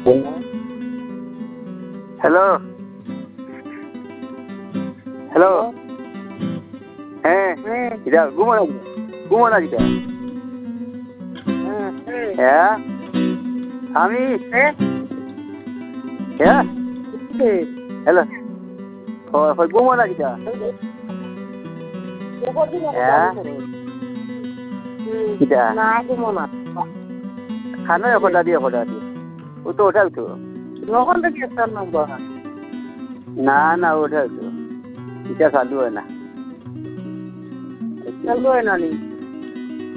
hello hello হ্যাঁ এটা ঘুমো না যেটা হ্যাঁ আমি হ্যাঁ হ্যালো ঘুমো না যেটা হ্যাঁ কিটা খানো এখন দিয়ে ও তো ওঠাও তো না না ওঠাও তো এটা চালু হয় না